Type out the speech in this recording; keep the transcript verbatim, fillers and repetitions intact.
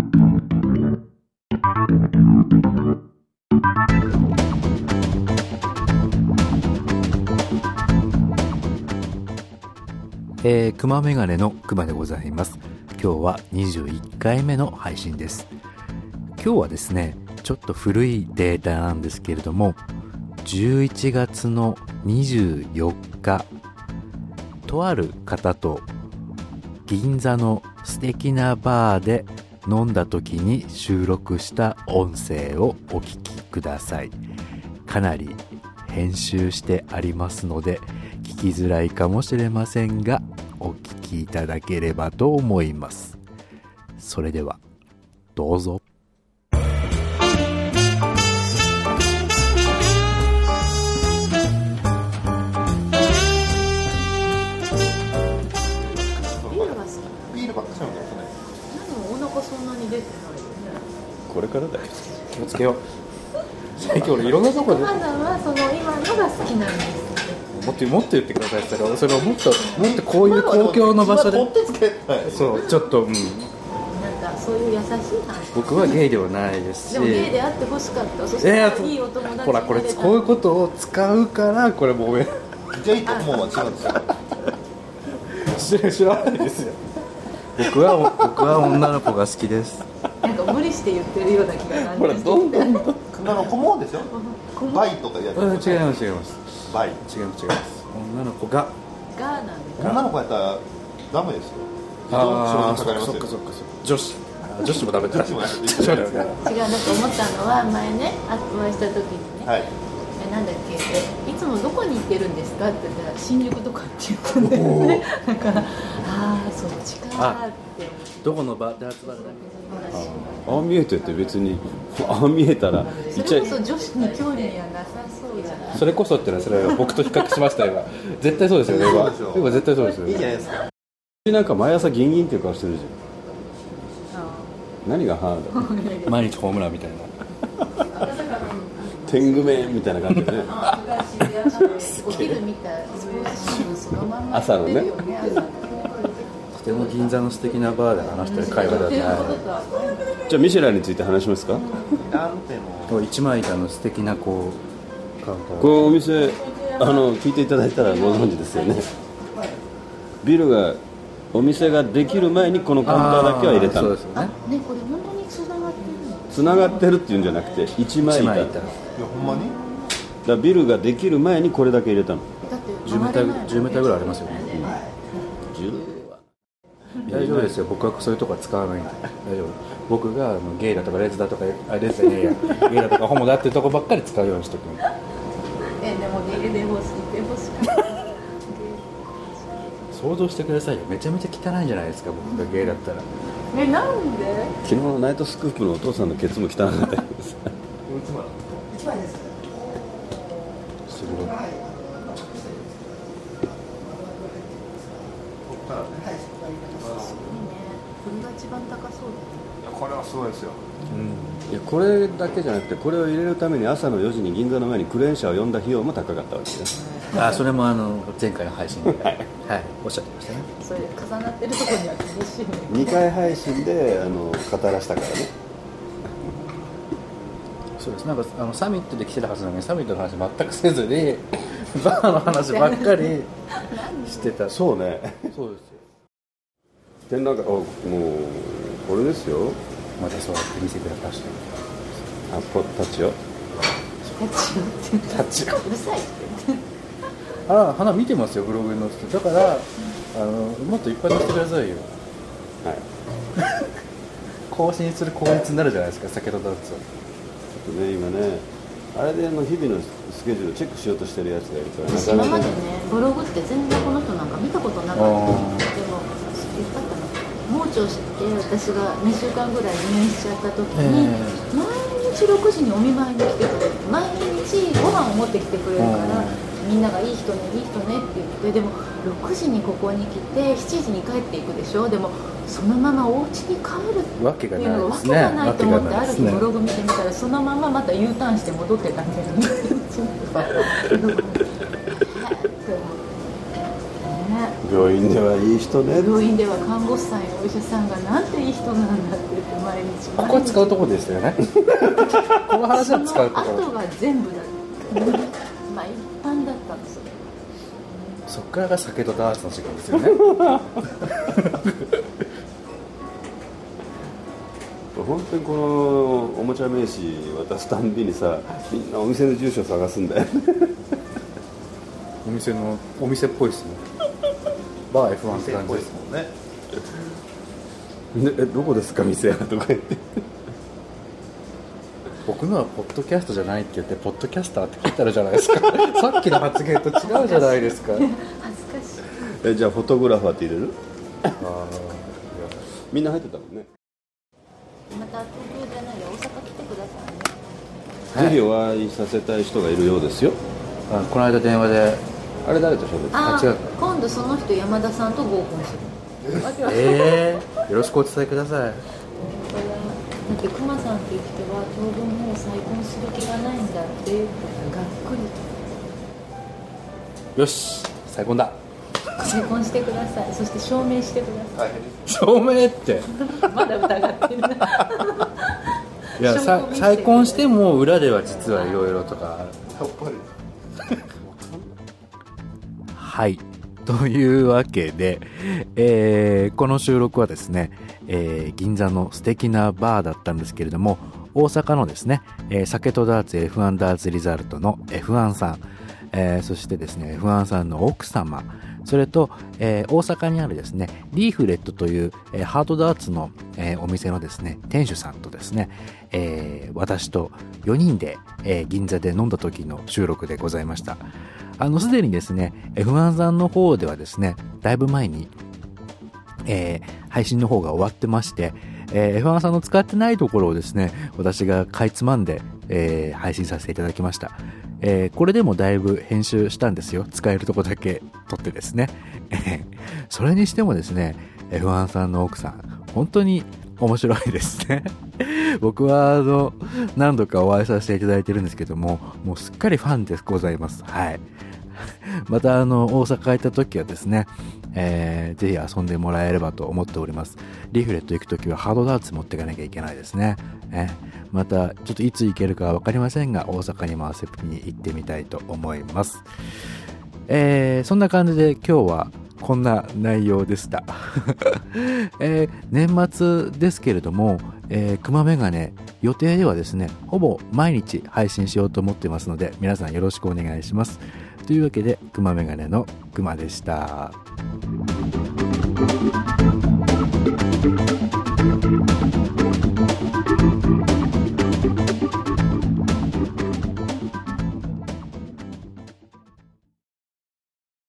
えー、熊メガネの熊でございます。今日はにじゅういっかいめの配信です。今日はですね、ちょっと古いデータなんですけれども、じゅういちがつのにじゅうよっか、とある方と銀座の素敵なバーで飲んだ時に収録した音声をお聞きください。かなり編集してありますので聞きづらいかもしれませんが、お聞きいただければと思います。それではどうぞ。 これからだよ。 気をつけよう。最近俺いろんなとこで。 熊田はその今のが好きなんです。 もっともっと言ってください。それをそれをもっともっとこういう公共の場所で。そうちょっとうん。なんかそういう優しい話。 僕はゲイではないですし。 でもゲイであってほしかった。そしていいお友達。 ほらこれこういうことを使うからこれもうゲイともうは違うんですよ。 知らないですよ。僕は僕は女の子が好きです。 なんか無理して言ってるような気がなんですけど。 ほらどんどん熊の子もですよ。バイとかやってる。 違います違います。 バイ。 違います違います。女の子が。 がなんです。 女の子やったらダメですよ。 ああ、そっかそっかそっか。女子。女子もダメだ。 違うなんか思ったのは前ね、お会いした時にね。はい。なんだっけ、いつもどこに行ってるんですかって言ったら新宿とかって言ったんだよね。だからああそっちかって。 どこの場で集まるの？ ああ見えてて別にああ見えたらそれこそ女子に興味はなさそうじゃない。 それこそってのはそれは僕と比較しました今。絶対そうですよね今。今絶対そうですよね。 いいじゃないですか。なんか毎朝ギンギンっていう顔してるじゃん。何がハード？ 毎日ホームランみたいな。 天狗面みたいな感じでね。 お昼見たスポーツ新聞そのまんま朝のね。 とても銀座の素敵なバーで話してる会話ではない。 じゃあミシェランについて話しますか？ 一枚板の素敵なこうカウンター。 このお店あの聞いていただいたらご存知ですよね。ビルがお店ができる前にこのカウンターだけは入れたの。 そうですよね。 ねこれ本当に繋がってるの？ 繋がってるっていうんじゃなくて一枚板。いやほんまに？だビルができる前にこれだけ入れたの。 だってじゅうメーターじゅうメーターぐらいありますよね。 じゅう大丈夫ですよ。僕はそういうとこは使わないんで大丈夫。僕があのゲイだとかレズだとかあレズじゃねえやゲイだとかホモだっていうとこばっかり使うようにしとく。 えでもゲイで欲しいで欲しかった。 想像してくださいよ。めちゃめちゃ汚いんじゃないですか僕がゲイだったら。 えなんで？ 昨日のナイトスクープのお父さんのケツも汚かったです。 すごい。 これが一番高そうだね。 これはすごいですよ。 うん。 いやこれだけじゃなくてこれを入れるために朝のよじに銀座の前にクレーン車を呼んだ費用も高かったわけですね。 あそれもあの前回の配信で、はい、はい、おっしゃってましたね。 それ重なってるところには厳しいね。 にかい配信であの語らしたからね。 そうです。なんかあのサミットで来てたはずなのにサミットの話全くせずにバーの話ばっかりしてた。 そうね。 そうですよ。 展覧会あもうこれですよ。 またそうやって見せてください。 あポタッチよ。 タッチがうるさいって。 あ花見てますよブログに載せて。だからあのもっといっぱい載せてくださいよ。 はい。 更新する効率になるじゃないですか先ほどだと。 ちょっとね今ねあれであの日々のスケジュールをチェックしようとしてるやつがいるから私今までねブログって全然この人なんか見たことなかった。でも言ったかな。盲腸して私がにしゅうかんぐらい入院しちゃった時に、えー、毎日ろくじにお見舞いに来てくれる。毎日ご飯を持ってきてくれるからみんながいい人ねいい人ねって言って、でもろくじにここに来てしちじに帰っていくでしょ。でもそのままお家に帰るっていうのはわけがないと思って、ある日ブログ見てみたらそのまままた U ターンして戻ってたんだよね。 病院ではいい人ね。 病院では看護師さんやお医者さんがなんていい人なんだって言っ生まれ道ここは使うところですよねこの話は使うところ。 その後が全部だまあ一般だったんですよ。 そっからが酒とダーツの違いですよね本当にこのおもちゃ名刺渡すたんびにさ、みんなお店の住所探すんだよねお店のお店っぽいですねバー エフワン って感じですもんねでえどこですか店とか言って僕のはポッドキャストじゃないって言ってポッドキャスターって書いてあるじゃないですかさっきの発言と違うじゃないですか恥ずかしい。 えじゃあフォトグラファーって入れるあみんな入ってたもんね、 また東京じゃないよ、大阪来てくださいね。 ぜひお会いさせたい人がいるようですよ。 あこの間電話であれ誰と喋ってた？ ああ違う今度その人山田さんと合コンする。 えー、よろしくお伝えください。 だって熊さんっていう人は当分もう再婚する気がないんだっていうがっくりよし再婚だ。 再婚してください。そして証明してください。 証明ってまだ疑ってるな。 いやさ再婚しても裏では実はいろいろとかはいというわけで、えー、この収録はですね、えー、銀座の素敵なバーだったんですけれども、大阪のですね、えー、酒とダーツ エフワン ダーツリザルトの エフワン さん、えー、そしてですね エフワン さんの奥様、それと、えー、大阪にあるですねリーフレットという、えー、ハートダーツの、えー、お店のですね店主さんとですね、えー、私とよにんで、えー、銀座で飲んだ時の収録でございました。あのすでにですね エフワン さんの方ではですねだいぶ前に、えー、配信の方が終わってまして、えー、エフワン さんの使ってないところをですね私がかいつまんで、えー、配信させていただきました。えー、これでもだいぶ編集したんですよ。使えるとこだけ撮ってですねそれにしてもですね エフワン さんの奥さん本当に面白いですね僕はあの何度かお会いさせていただいてるんですけども、もうすっかりファンでございます。はいまたあの大阪行った時はですね、えー、ぜひ遊んでもらえればと思っております。リーフレット行く時はハードダーツ持っていかなきゃいけないですね。えー、またちょっといつ行けるかは分かりませんが大阪にも遊びに行ってみたいと思います。えー、そんな感じで今日はこんな内容でした、えー、年末ですけれども、えー、熊メガネ予定ではですねほぼ毎日配信しようと思ってますので皆さんよろしくお願いします。というわけで熊メガネの熊でした。